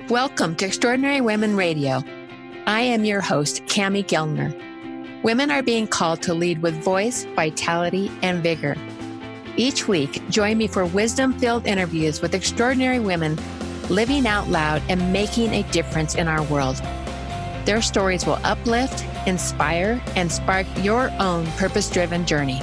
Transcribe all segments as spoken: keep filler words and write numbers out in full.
Welcome to Extraordinary Women Radio. I am your host, Cami Gellner. Women are being called to lead with voice, vitality, and vigor. Each week, join me for wisdom-filled interviews with extraordinary women living out loud and making a difference in our world. Their stories will uplift, inspire, and spark your own purpose-driven journey.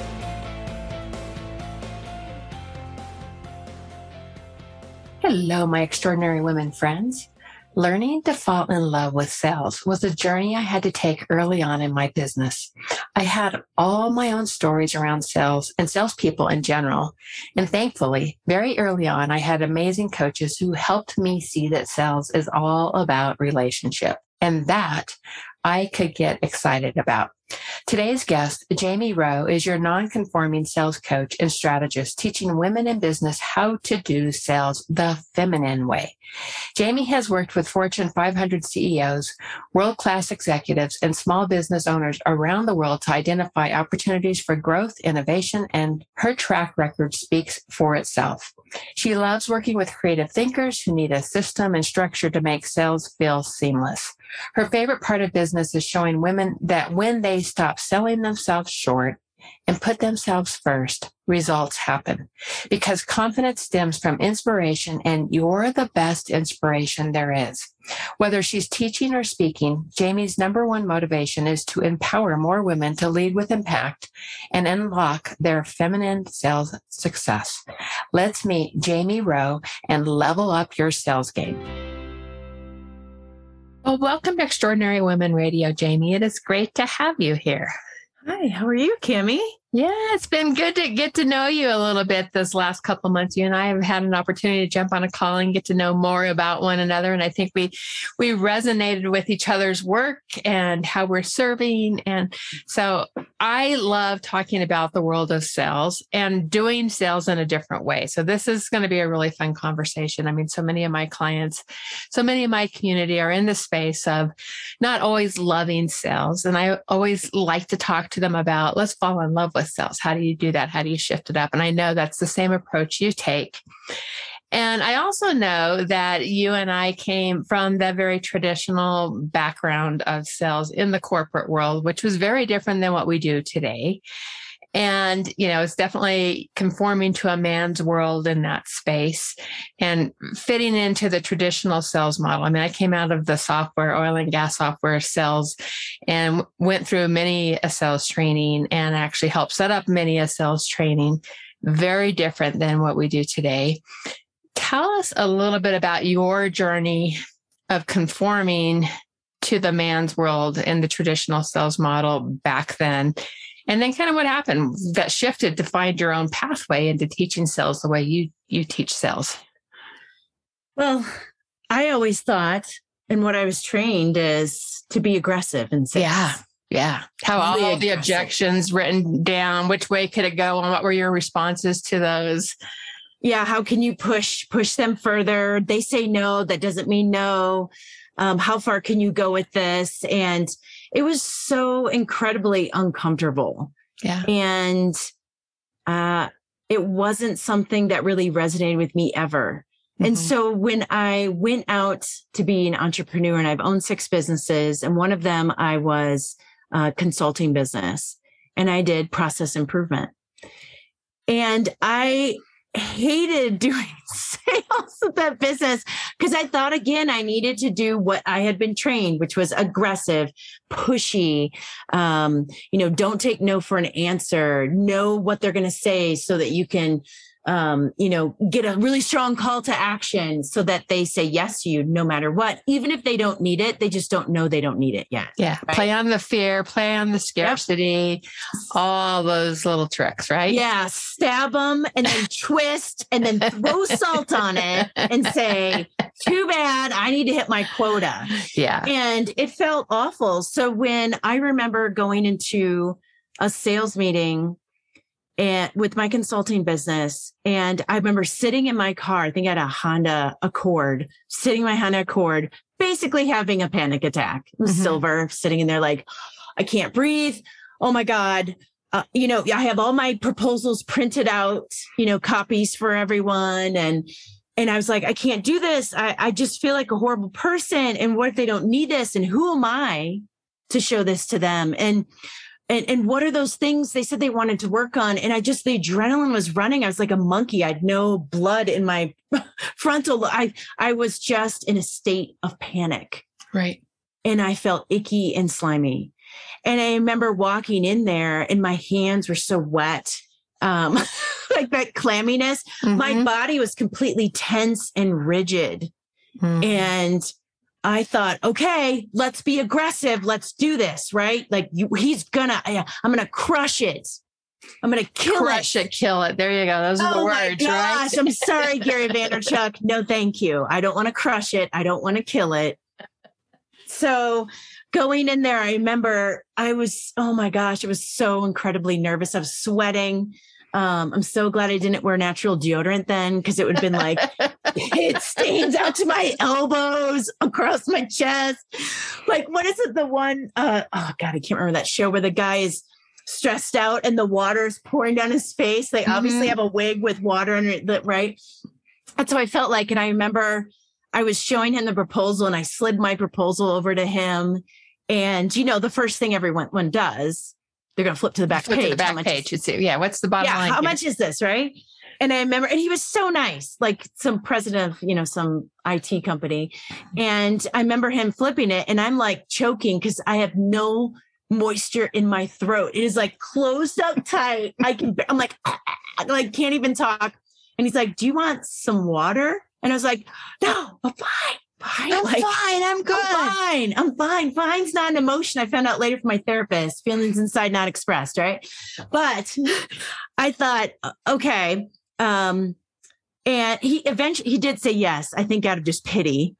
Hello, my extraordinary women friends. Learning to fall in love with sales was a journey I had to take early on in my business. I had all my own stories around sales and salespeople in general. And thankfully, very early on, I had amazing coaches who helped me see that sales is all about relationship. And that I could get excited about. Today's guest, Jamie Rowe, is your non-conforming sales coach and strategist, teaching women in business how to do sales the feminine way. Jamie has worked with Fortune five hundred C E Os, world-class executives, and small business owners around the world to identify opportunities for growth, innovation, and her track record speaks for itself. She loves working with creative thinkers who need a system and structure to make sales feel seamless. Her favorite part of business is showing women that when they stop selling themselves short and put themselves first, results happen. Because confidence stems from inspiration, and you're the best inspiration there is. Whether she's teaching or speaking, Jamie's number one motivation is to empower more women to lead with impact and unlock their feminine sales success. Let's meet Jamie Rowe and level up your sales game. Well, welcome to Extraordinary Women Radio, Jamie. It is great to have you here. Hi, how are you, Cami? Yeah, it's been good to get to know you a little bit this last couple of months. You and I have had an opportunity to jump on a call and get to know more about one another. And I think we we resonated with each other's work and how we're serving. And so I love talking about the world of sales and doing sales in a different way. So this is going to be a really fun conversation. I mean, so many of my clients, so many of my community are in the space of not always loving sales. And I always like to talk to them about, let's fall in love with sales. How do you do that? How do you shift it up? And I know that's the same approach you take. And I also know that you and I came from the very traditional background of sales in the corporate world, which was very different than what we do today. And, you know, it's definitely conforming to a man's world in that space and fitting into the traditional sales model. I mean, I came out of the software, oil and gas software sales, and went through many a sales training and actually helped set up many a sales training. Very different than what we do today. Tell us a little bit about your journey of conforming to the man's world in the traditional sales model back then. And then kind of what happened that shifted to find your own pathway into teaching sales the way you, you teach sales. Well, I always thought, and what I was trained is to be aggressive in sales. Yeah. Yeah. How all Really the objections written down, which way could it go? And what were your responses to those? Yeah. How can you push, push them further? They say no. That doesn't mean no. Um, how far can you go with this? And it was so incredibly uncomfortable. Yeah. And uh, it wasn't something that really resonated with me ever. Mm-hmm. And so when I went out to be an entrepreneur, and I've owned six businesses, and one of them I was a consulting business, and I did process improvement. And I hated doing sales of that business because I thought, again, I needed to do what I had been trained, which was aggressive, pushy, um, you know, don't take no for an answer, know what they're going to say so that you can, um, you know, get a really strong call to action so that they say yes to you no matter what. Even if they don't need it, they just don't know they don't need it yet. Yeah. Right? Play on the fear, play on the scarcity, yep. All those little tricks, right? Yeah. Stab them and then twist and then throw salt on it and say, too bad, I need to hit my quota. Yeah. And it felt awful. So when I remember going into a sales meeting and with my consulting business, and I remember sitting in my car, I think I had a Honda Accord, sitting in my Honda Accord, basically having a panic attack. It was mm-hmm. silver, sitting in there like, I can't breathe. Oh my God. Uh, you know, I have all my proposals printed out, you know, copies for everyone. And, and I was like, I can't do this. I, I just feel like a horrible person. And what if they don't need this? And who am I to show this to them? And And, and what are those things they said they wanted to work on? And I just, the adrenaline was running. I was like a monkey. I had no blood in my frontal. I, I was just in a state of panic. Right. And I felt icky and slimy. And I remember walking in there and my hands were so wet. Um, like that clamminess. Mm-hmm. My body was completely tense and rigid. Mm-hmm. And I thought, okay, let's be aggressive. Let's do this, right? Like you, he's gonna, I, I'm gonna crush it. I'm gonna kill crush it. it, kill it. There you go. Those are oh the my words, gosh, right? I'm sorry, Gary Vaynerchuk. No, thank you. I don't want to crush it. I don't want to kill it. So going in there, I remember I was, oh my gosh, I was so incredibly nervous. I was sweating. Um, I'm so glad I didn't wear natural deodorant then, because it would have been like, it stains out to my elbows, across my chest. Like, what is it? The one, uh, oh God, I can't remember that show where the guy is stressed out and the water is pouring down his face. They mm-hmm. obviously have a wig with water under it, right? That's how I felt like. And I remember I was showing him the proposal and I slid my proposal over to him. And, you know, the first thing everyone one does, they're going to flip to the back flip page. To the back page. Is, yeah. What's the bottom yeah, line? How here? much is this? Right. And I remember, and he was so nice, like some president of, you know, some I T company. And I remember him flipping it and I'm like choking because I have no moisture in my throat. It is like closed up tight. I can, I'm like, like can't even talk. And he's like, do you want some water? And I was like, no, I'm fine. Fine. I'm like, fine. I'm good. I'm fine. I'm fine. Fine's not an emotion. I found out later from my therapist, feelings inside not expressed. Right. But I thought, okay. Um, and he eventually, he did say yes, I think out of just pity,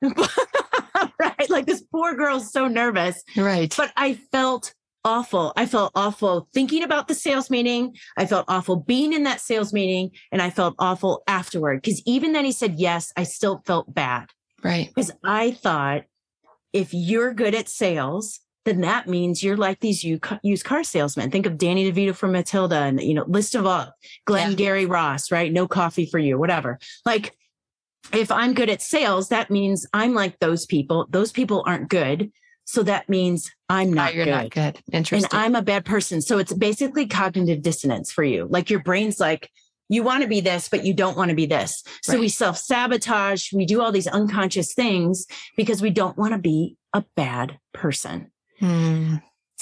right? Like this poor girl's so nervous. Right. But I felt awful. I felt awful thinking about the sales meeting. I felt awful being in that sales meeting and I felt awful afterward. Cause even then he said yes, I still felt bad. Right. Because I thought if you're good at sales, then that means you're like these used car salesmen. Think of Danny DeVito from Matilda and, you know, list of all, Glenn, yeah. Gary Ross, right? No coffee for you, whatever. Like if I'm good at sales, that means I'm like those people. Those people aren't good. So that means I'm not oh, you're good. not good. Interesting. And I'm a bad person. So it's basically cognitive dissonance for you. Like your brain's like, you want to be this, but you don't want to be this. So right. we self-sabotage. We do all these unconscious things because we don't want to be a bad person. Hmm.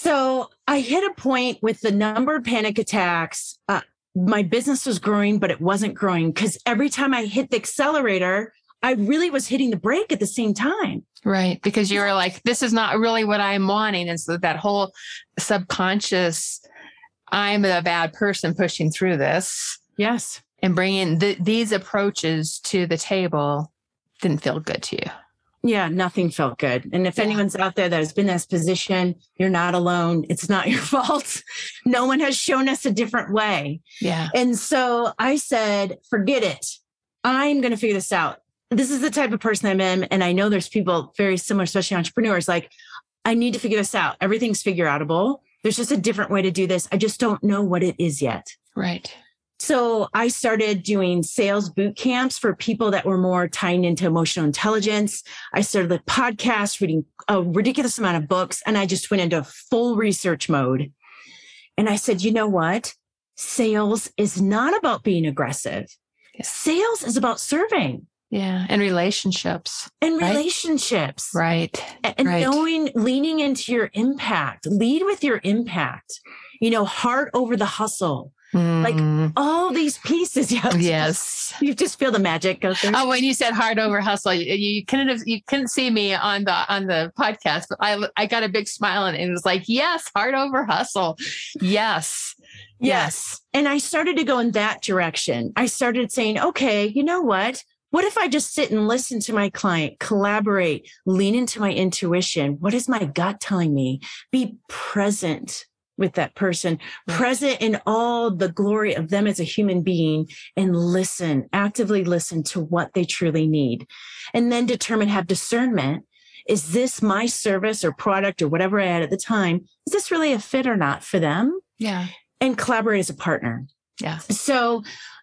So I hit a point with the number of panic attacks. Uh, my business was growing, but it wasn't growing because every time I hit the accelerator, I really was hitting the brake at the same time. Right. Because you were like, this is not really what I'm wanting. And so that whole subconscious, I'm a bad person pushing through this. Yes. And bringing the, these approaches to the table didn't feel good to you. Yeah, nothing felt good. And if yeah. anyone's out there that has been in this position, you're not alone. It's not your fault. No one has shown us a different way. Yeah. And so I said, forget it. I'm going to figure this out. This is the type of person I'm in. And I know there's people very similar, especially entrepreneurs, like, I need to figure this out. Everything's figure outable. There's just a different way to do this. I just don't know what it is yet. Right. So I started doing sales boot camps for people that were more tying into emotional intelligence. I started the podcast, reading a ridiculous amount of books, and I just went into full research mode. And I said, you know what? Sales is not about being aggressive. Yeah. Sales is about serving. Yeah. And relationships. And right? relationships. Right. And right. knowing, leaning into your impact, lead with your impact, you know, heart over the hustle. Mm. Like all these pieces. Yes. yes. You just feel the magic go through. Oh, when you said hard over hustle, you, you couldn't have, you couldn't see me on the, on the podcast, but I, I got a big smile and it was like, yes, hard over hustle. Yes. Yes. Yes. And I started to go in that direction. I started saying, okay, you know what? What if I just sit and listen to my client, collaborate, lean into my intuition? What is my gut telling me? Be present with that person, right. present in all the glory of them as a human being, and listen, actively listen to what they truly need. And then determine, have discernment. Is this my service or product or whatever I had at the time? Is this really a fit or not for them? Yeah. And collaborate as a partner. Yeah. So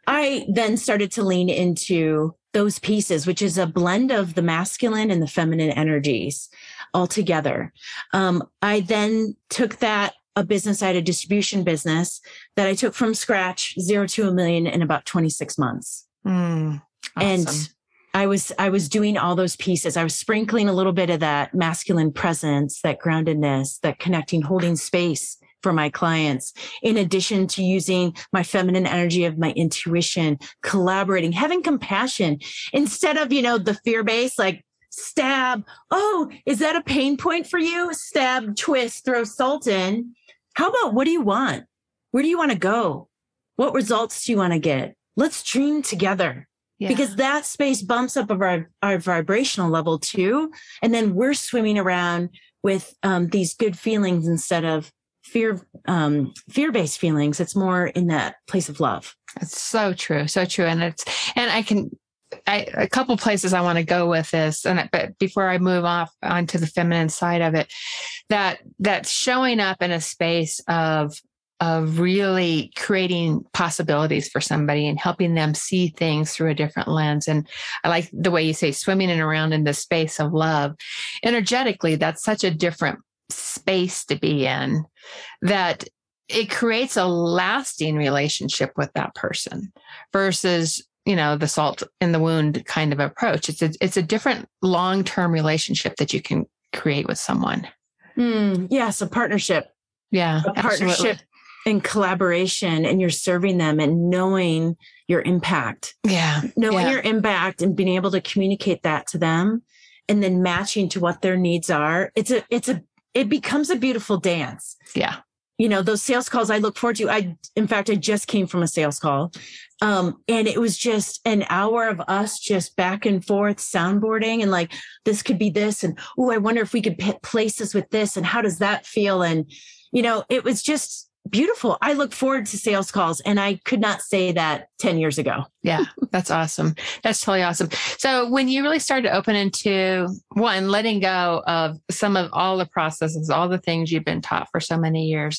I then started to lean into those pieces, which is a blend of the masculine and the feminine energies all together. Um, I then took that, a business, I had a distribution business that I took from scratch, zero to a million in about twenty-six months. Mm, awesome. And I was, I was doing all those pieces. I was sprinkling a little bit of that masculine presence, that groundedness, that connecting, holding space for my clients, in addition to using my feminine energy of my intuition, collaborating, having compassion instead of, you know, the fear based, like stab. Oh, is that a pain point for you? Stab, twist, throw salt in. How about, what do you want? Where do you want to go? What results do you want to get? Let's dream together. Yeah. Because that space bumps up our, our vibrational level too. And then we're swimming around with um, these good feelings instead of fear, um, fear-based feelings. It's more in that place of love. It's so true. So true. And it's, and I can, I, a couple places I want to go with this. And but before I move off onto the feminine side of it, that, that showing up in a space of, of really creating possibilities for somebody and helping them see things through a different lens. And I like the way you say swimming in around in the space of love. Energetically, that's such a different space to be in, that it creates a lasting relationship with that person versus, you know, the salt in the wound kind of approach. It's a, it's a different long-term relationship that you can create with someone. Mm, yes, a partnership. Yeah, a partnership absolutely. And collaboration, and you're serving them and knowing your impact. Yeah. Knowing yeah. your impact and being able to communicate that to them and then matching to what their needs are. It's a, it's a, it becomes a beautiful dance. Yeah. You know, those sales calls I look forward to. I, in fact, I just came from a sales call. Um, and it was just an hour of us just back and forth soundboarding and like, this could be this. And, oh, I wonder if we could p- place this with this. And how does that feel? And, you know, it was just beautiful. I look forward to sales calls, and I could not say that ten years ago. Yeah, that's awesome. That's totally awesome. So when you really started to open into one, letting go of some of all the processes, all the things you've been taught for so many years,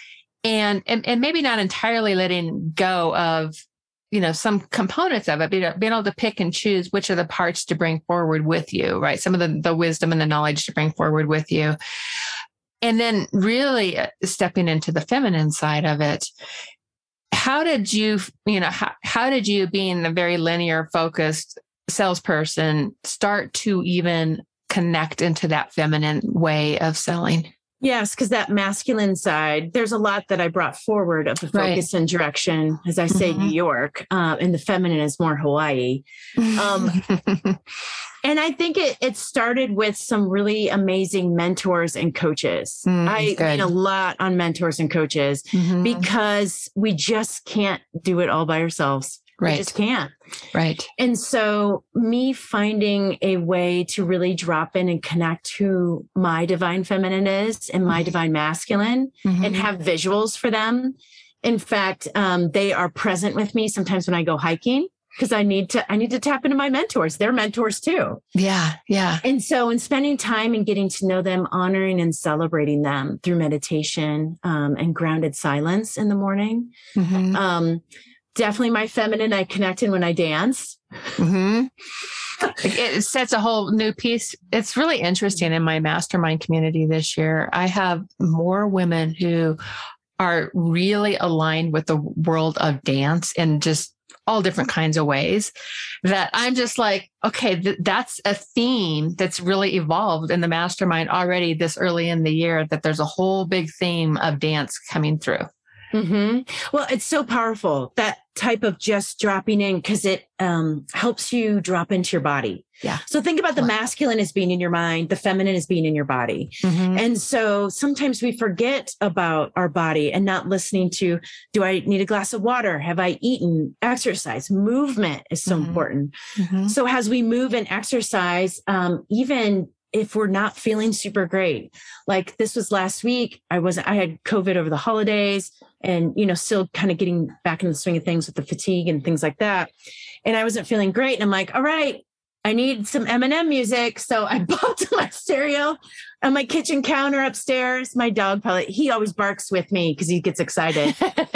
and, and, and maybe not entirely letting go of, you know, some components of it, being, being able to pick and choose which are the parts to bring forward with you, right? Some of the, the wisdom and the knowledge to bring forward with you. And then really stepping into the feminine side of it. How did you, you know, how, how did you, being a very linear focused salesperson, start to even connect into that feminine way of selling? Yes, because that masculine side, there's a lot that I brought forward of the focus right. and direction, as I say, mm-hmm. New York, uh, and the feminine is more Hawaii. Um, and I think it it started with some really amazing mentors and coaches. Mm, I lean a lot on mentors and coaches mm-hmm. because we just can't do it all by ourselves. Right. We just can't. Right. And so me finding a way to really drop in and connect who my divine feminine is and my mm-hmm. divine masculine mm-hmm. and have visuals for them. In fact, um, they are present with me sometimes when I go hiking because I need to, I need to tap into my mentors. They're mentors too. Yeah. Yeah. And so in spending time and getting to know them, honoring and celebrating them through meditation um, and grounded silence in the morning, mm-hmm. um, definitely my feminine. I connect in when I dance. Mm-hmm. It sets a whole new piece. It's really interesting in my mastermind community this year. I have more women who are really aligned with the world of dance in just all different kinds of ways that I'm just like, okay, th- that's a theme that's really evolved in the mastermind already this early in the year, that there's a whole big theme of dance coming through. Mm-hmm. Well, it's so powerful, that type of just dropping in, because it um, helps you drop into your body. Yeah. So think about the masculine as being in your mind, the feminine as being in your body. Mm-hmm. And so sometimes we forget about our body and not listening to, do I need a glass of water? Have I eaten? Exercise, movement is so mm-hmm. important. Mm-hmm. So as we move and exercise, um, even if we're not feeling super great, like this was last week, I wasn't, I had COVID over the holidays and, you know, still kind of getting back in the swing of things with the fatigue and things like that. And I wasn't feeling great. And I'm like, all right, I need some Eminem music. So I popped my stereo on my kitchen counter upstairs. My dog probably, he always barks with me because he gets excited.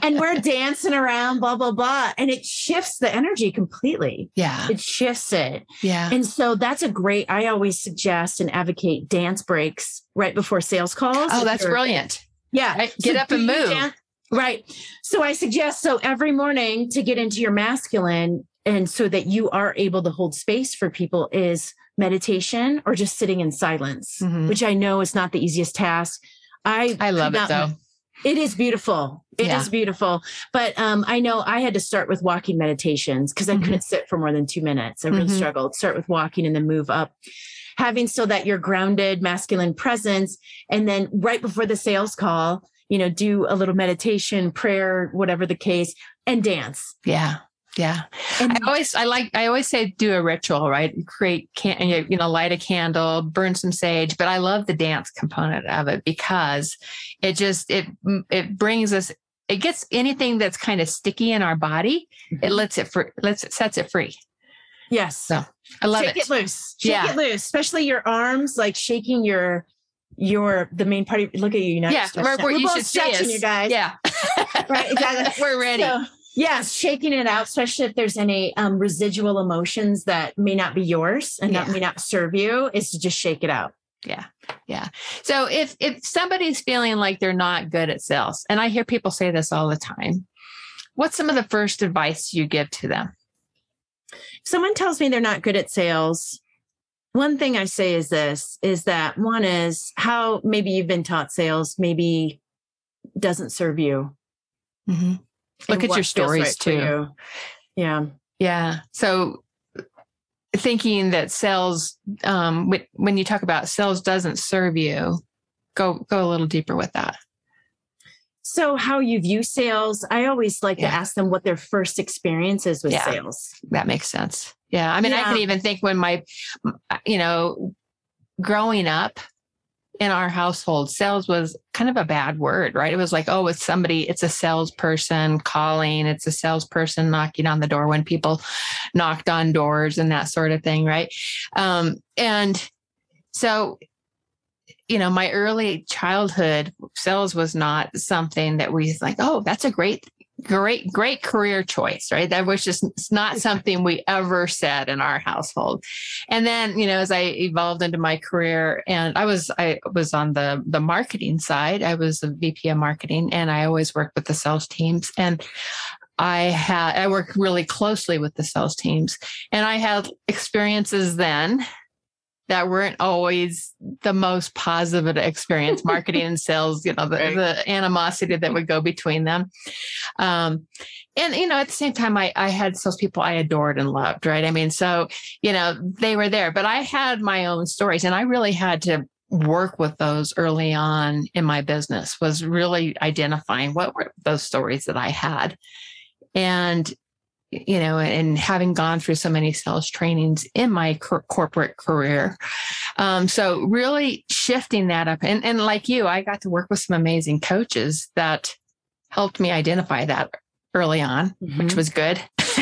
and we're dancing around, blah, blah, blah. And it shifts the energy completely. Yeah. It shifts it. Yeah. And so that's a great, I always suggest and advocate dance breaks right before sales calls. Oh, that's brilliant. Yeah. Right? Get So up and move. Dan- right. So I suggest, so every morning to get into your masculine and so that you are able to hold space for people is meditation or just sitting in silence, mm-hmm. which I know is not the easiest task. I I love it though. It is beautiful. It yeah. is beautiful. But um, I know I had to start with walking meditations because I mm-hmm. couldn't sit for more than two minutes. I really mm-hmm. struggled. Start with walking and then move up. Having so that you're grounded, masculine presence. And then right before the sales call, you know, do a little meditation, prayer, whatever the case, and dance. Yeah. Yeah. And I always, I like, I always say do a ritual, right? Create, can, you know, light a candle, burn some sage, but I love the dance component of it because it just, it, it brings us, it gets anything that's kind of sticky in our body. Mm-hmm. It lets it, for, lets it sets it free. Yes. So I love Shake it. it loose. Shake yeah. it loose, especially your arms, like shaking your, your, the main part of, look at you. You're not yeah. We're, we're, you should stretching, you guys. Yeah. Right. Exactly. We're ready. So, yes, shaking it out, especially if there's any um, residual emotions that may not be yours and yeah. that may not serve you, is to just shake it out. Yeah. Yeah. So if if somebody's feeling like they're not good at sales, and I hear people say this all the time, what's some of the first advice you give to them? If someone tells me they're not good at sales, one thing I say is this, is that one is how maybe you've been taught sales maybe doesn't serve you. Mm-hmm. Look at your stories right too. Yeah. Yeah. So thinking that sales, um, when you talk about sales doesn't serve you, go, go a little deeper with that. So how you view sales, I always like yeah. to ask them what their first experience is with yeah. sales. That makes sense. Yeah. I mean, yeah. I can even think when my, you know, growing up, in our household, sales was kind of a bad word, right? It was like, oh, it's somebody, it's a salesperson calling, it's a salesperson knocking on the door when people knocked on doors and that sort of thing, right? Um, and so, you know, my early childhood, sales was not something that we like, oh, that's a great Great, great career choice, right? That was just not something we ever said in our household. And then, you know, as I evolved into my career and I was, I was on the, the marketing side, I was a V P of marketing and I always worked with the sales teams and I had, I worked really closely with the sales teams and I had experiences then that weren't always the most positive experience, marketing and sales, you know, the, right. the animosity that would go between them. Um, and, you know, at the same time, I, I had salespeople I adored and loved, right? I mean, so, you know, they were there, but I had my own stories and I really had to work with those early on in my business, was really identifying what were those stories that I had. And you know, and having gone through so many sales trainings in my cor- corporate career. Um, so really shifting that up. And, and like you, I got to work with some amazing coaches that helped me identify that early on, mm-hmm. which was good.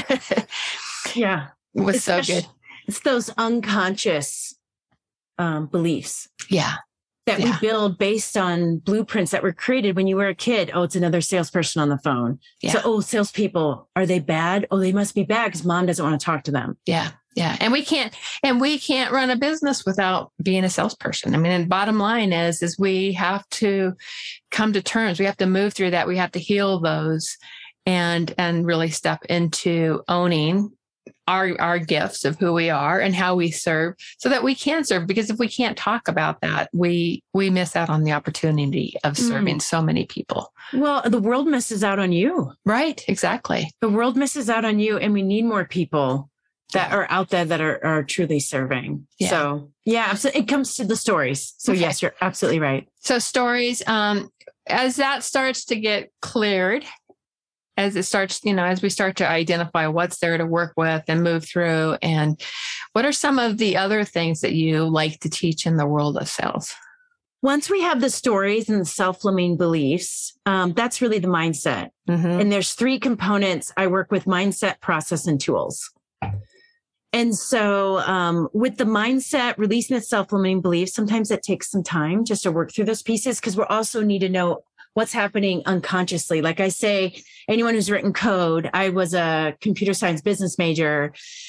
yeah. It was it's so good. It's those unconscious um, beliefs. Yeah. That yeah. we build based on blueprints that were created when you were a kid. Oh, it's another salesperson on the phone. Yeah. So, oh, salespeople, are they bad? Oh, they must be bad because mom doesn't want to talk to them. Yeah. Yeah. And we can't, and we can't run a business without being a salesperson. I mean, and bottom line is, is we have to come to terms. We have to move through that. We have to heal those and, and really step into owning our, our gifts of who we are and how we serve so that we can serve. Because if we can't talk about that, we, we miss out on the opportunity of serving mm. so many people. Well, the world misses out on you. Right. Exactly. The world misses out on you. And we need more people that yeah. are out there that are, are truly serving. Yeah. So yeah, so it comes to the stories. So okay. yes, you're absolutely right. So stories, um, as that starts to get cleared, as it starts, you know, as we start to identify what's there to work with and move through, and what are some of the other things that you like to teach in the world of sales? Once we have the stories and the self-limiting beliefs, um, that's really the mindset. Mm-hmm. And there's three components. I work with mindset, process, and tools. And so um, with the mindset, releasing the self-limiting beliefs, sometimes it takes some time just to work through those pieces because we also need to know what's happening unconsciously. Like I say, anyone who's written code, I was a computer science business major.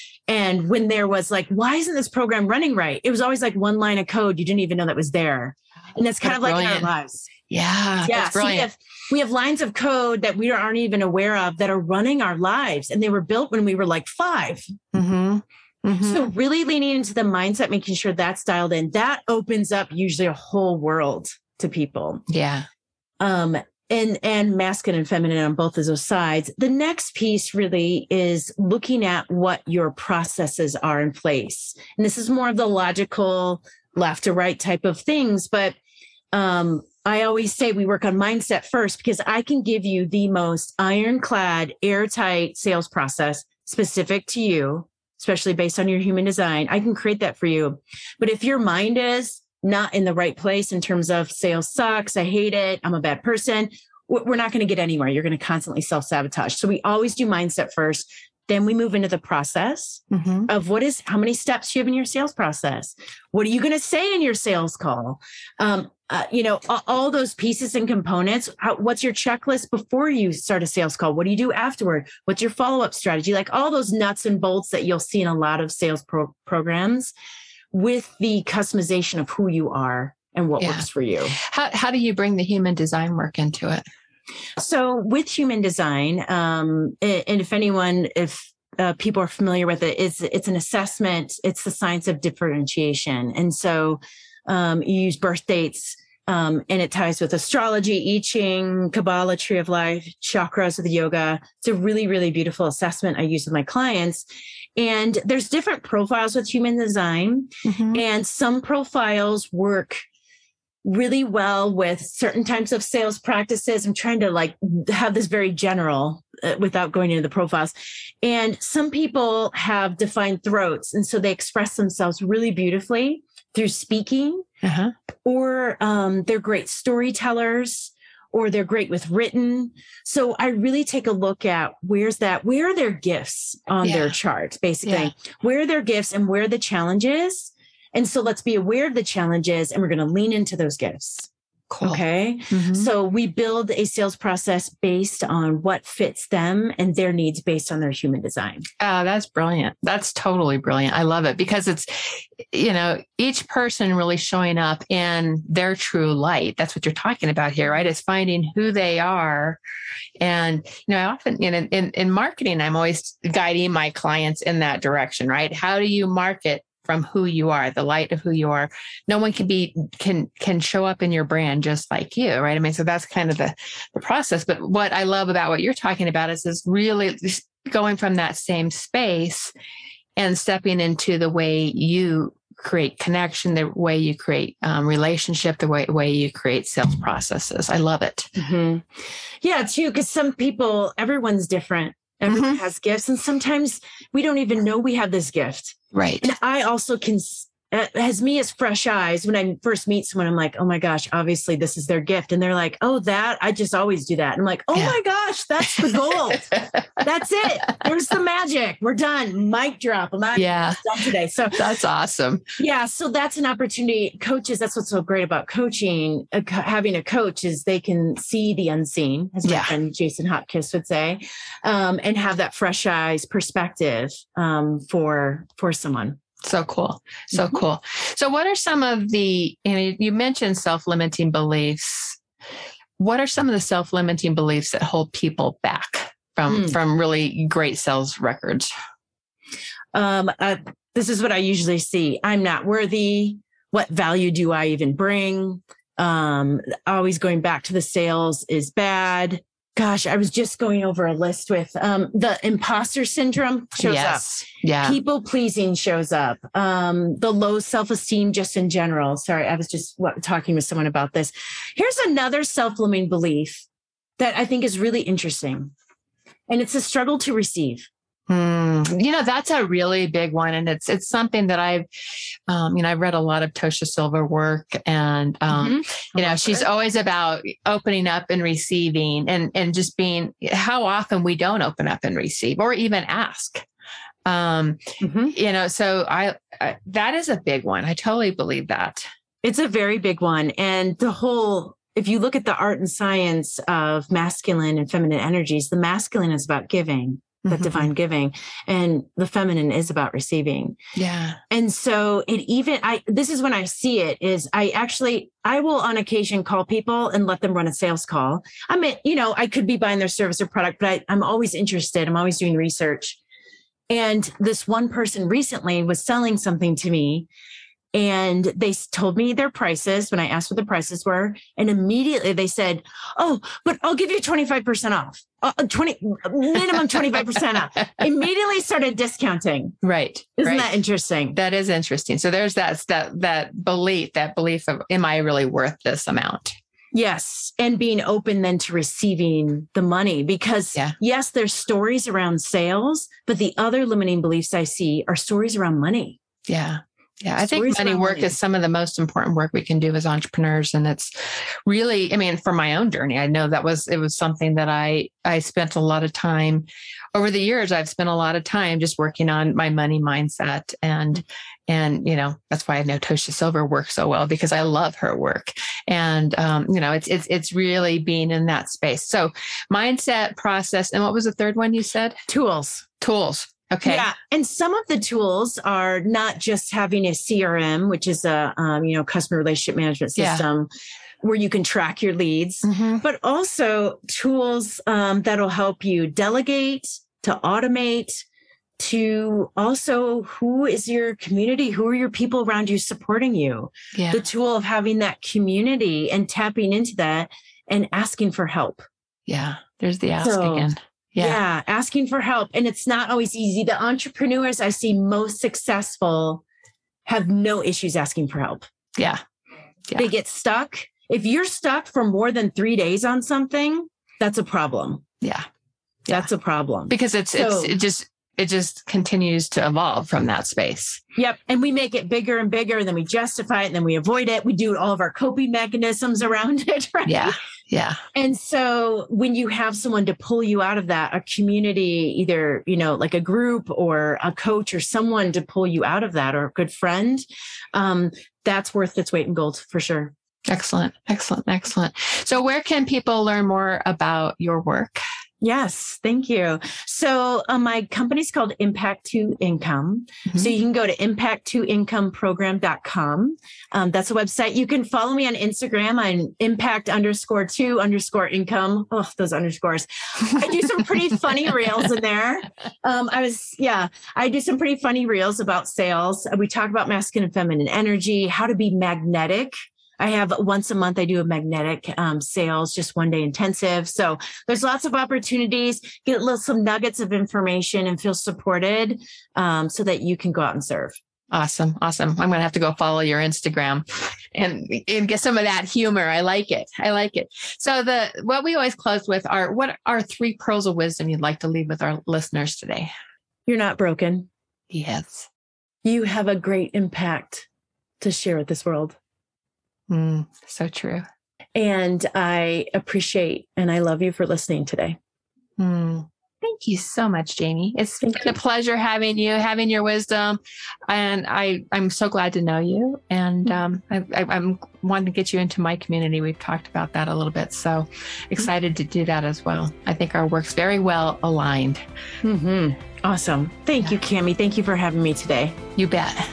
And when there was like, why isn't this program running right? It was always like one line of code. You didn't even know that was there. And that's kind That's of like brilliant. in our lives. Yeah. Yeah. That's So we brilliant. have, we have lines of code that we aren't even aware of that are running our lives. And they were built when we were like five. Mm-hmm. Mm-hmm. So really leaning into the mindset, making sure that's dialed in, that opens up usually a whole world to people. Yeah. Um, and, and masculine and feminine on both of those sides. The next piece really is looking at what your processes are in place. And this is more of the logical left to right type of things. But um, I always say we work on mindset first, because I can give you the most ironclad, airtight sales process specific to you, especially based on your human design. I can create that for you. But if your mind is not in the right place in terms of sales sucks, I hate it, I'm a bad person, we're not going to get anywhere. You're going to constantly self-sabotage. So we always do mindset first. Then we move into the process Mm-hmm. of what is, how many steps you have in your sales process? What are you going to say in your sales call? Um, uh, you know, all, all those pieces and components. How, what's your checklist before you start a sales call? What do you do afterward? What's your follow-up strategy? Like all those nuts and bolts that you'll see in a lot of sales pro- programs, with the customization of who you are and what Yeah. works for you. How, how do you bring the human design work into it? So with human design, um, and if anyone, if uh, people are familiar with it, it's, it's an assessment. It's the science of differentiation. And so um, you use birth dates, um, and it ties with astrology, I Ching, Kabbalah, Tree of Life, chakras with yoga. It's a really, really beautiful assessment I use with my clients. And there's different profiles with human design, Mm-hmm. and some profiles work really well with certain types of sales practices. I'm trying to like have this very general uh, without going into the profiles. And some people have defined throats. And so they express themselves really beautifully through speaking, Uh-huh. or um, they're great storytellers, or they're great with written. So I really take a look at where's that, where are their gifts on Yeah. their chart, basically, Yeah. where are their gifts and where are the challenges. And so let's be aware of the challenges, and we're going to lean into those gifts. Cool. Okay. Mhm. So we build a sales process based on what fits them and their needs based on their human design. Oh, that's brilliant. That's totally brilliant. I love it because it's, you know, each person really showing up in their true light. That's what you're talking about here, right? It's finding who they are. And, you know, I often, you know, in, in marketing, I'm always guiding my clients in that direction, right? How do you market from who you are, the light of who you are? No one can be, can, can show up in your brand just like you, right? I mean, so that's kind of the, the process. But what I love about what you're talking about is, is really going from that same space and stepping into the way you create connection, the way you create um, relationship, the way, way you create sales processes. I love it. Mm-hmm. Yeah, too, because some people, everyone's different. Everyone Mhm. has gifts. And sometimes we don't even know we have this gift. Right. And I also can, uh, as me as fresh eyes, when I first meet someone, I'm like, oh my gosh, obviously this is their gift. And they're like, oh, that, I just always do that. And I'm like, oh Yeah. my gosh, that's the gold. That's it. There's the magic. We're done. Mic drop. I'm not Yeah. done today. So That's awesome. yeah, so that's an opportunity. Coaches, that's what's so great about coaching. Uh, co- having a coach is they can see the unseen, as my Yeah. friend Jason Hotkiss would say, um, and have that fresh eyes perspective um, for for someone. So cool. So Mhm. cool. So what are some of the, you know, you mentioned self-limiting beliefs. What are some of the self-limiting beliefs that hold people back from, Mm. from really great sales records? Um, uh, this is what I usually see. I'm not worthy. What value do I even bring? Um, always going back to the sales is bad. Gosh, I was just going over a list with um, the imposter syndrome shows yes. up. Yeah. People pleasing shows up. Um, the low self-esteem just in general. Sorry, I was just what, talking with someone about this. Here's another self-limiting belief that I think is really interesting. And it's a struggle to receive. Hmm. You know, that's a really big one. And it's, it's something that I've, um, you know, I've read a lot of Tosha Silver work, and, um, Mm-hmm. you know, she's always about opening up and receiving, and, and just being, how often we don't open up and receive or even ask. Um, Mm-hmm. you know, so I, I, that is a big one. I totally believe that. It's a very big one. And the whole if you look at the art and science of masculine and feminine energies, the masculine is about giving, that mm-hmm. divine giving, and the feminine is about receiving. Yeah. And so it even, I, this is when I see it is I actually, I will on occasion call people and let them run a sales call. I mean, you know, I could be buying their service or product, but I, I'm always interested. I'm always doing research. And this one person recently was selling something to me, and they told me their prices when I asked what the prices were. And immediately they said, oh, but I'll give you twenty-five percent off, uh, twenty minimum twenty-five percent off. Immediately started discounting. Right. Isn't right. that interesting? That is interesting. So there's that, that, that belief, that belief of, am I really worth this amount? Yes. And being open then to receiving the money, because yeah. yes, there's stories around sales, but the other limiting beliefs I see are stories around money. Yeah. Yeah, I think money work is some of the most important work we can do as entrepreneurs. And it's really, I mean, for my own journey, I know that was, it was something that I, I spent a lot of time over the years. I've spent a lot of time just working on my money mindset. And, and, you know, that's why I know Tosha Silver works so well, because I love her work. And, um, you know, it's, it's, it's really being in that space. So mindset, process. And what was the third one you said? Tools. Tools. Okay. Yeah. And some of the tools are not just having a C R M, which is a, um, you know, customer relationship management system yeah. where you can track your leads, mm-hmm. but also tools um, that'll help you delegate, to automate, to also who is your community? Who are your people around you supporting you? Yeah. The tool of having that community and tapping into that and asking for help. Yeah. There's the ask so, again. Yeah. yeah, asking for help. And it's not always easy. The entrepreneurs I see most successful have no issues asking for help. Yeah. yeah. They get stuck. If you're stuck for more than three days on something, that's a problem. Yeah. yeah. That's a problem. Because it's, so, it's, it just, it just continues to evolve from that space. Yep. And we make it bigger and bigger, and then we justify it, and then we avoid it. We do all of our coping mechanisms around it, right? Yeah. Yeah. And so when you have someone to pull you out of that, a community, either, you know, like a group or a coach or someone to pull you out of that, or a good friend, um, that's worth its weight in gold for sure. Excellent. Excellent. Excellent. So where can people learn more about your work? Yes, thank you. So uh, my company's called Impact two Income. Mm-hmm. So you can go to impact two income program dot com. Um, that's a website. You can follow me on Instagram on impact underscore two underscore income. Oh, those underscores. I do some pretty funny reels in there. Um, I was, yeah, I do some pretty funny reels about sales. We talk about masculine and feminine energy, how to be magnetic. I have once a month, I do a magnetic um, sales, just one day intensive. So there's lots of opportunities, get little, some nuggets of information and feel supported um, so that you can go out and serve. Awesome. Awesome. I'm going to have to go follow your Instagram and, and get some of that humor. I like it. I like it. So the, what we always close with are, what are three pearls of wisdom you'd like to leave with our listeners today? You're not broken. Yes. You have a great impact to share with this world. Mm, so true. And I appreciate and I love you for listening today. Mm, thank you so much, Jamie. It's thank been you. a pleasure having you, having your wisdom. And I, I'm so glad to know you. And um, I, I, I'm wanting to get you into my community. We've talked about that a little bit. So excited to do that as well. I think our work's very well aligned. Mm-hmm. Awesome. Thank yeah. you, Cami. Thank you for having me today. You bet.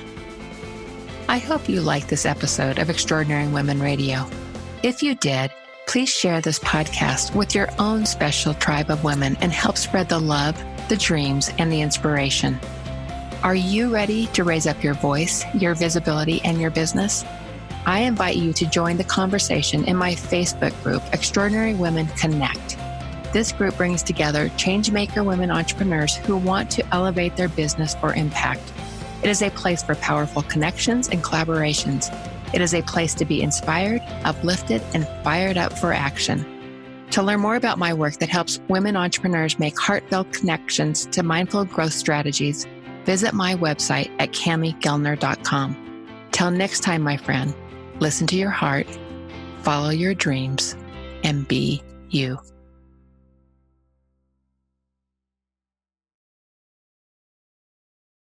I hope you liked this episode of Extraordinary Women Radio. If you did, please share this podcast with your own special tribe of women and help spread the love, the dreams, and the inspiration. Are you ready to raise up your voice, your visibility, and your business? I invite you to join the conversation in my Facebook group, Extraordinary Women Connect. This group brings together changemaker women entrepreneurs who want to elevate their business for impact. It is a place for powerful connections and collaborations. It is a place to be inspired, uplifted, and fired up for action. To learn more about my work that helps women entrepreneurs make heartfelt connections to mindful growth strategies, visit my website at cami gellner dot com. Till next time, my friend, listen to your heart, follow your dreams, and be you.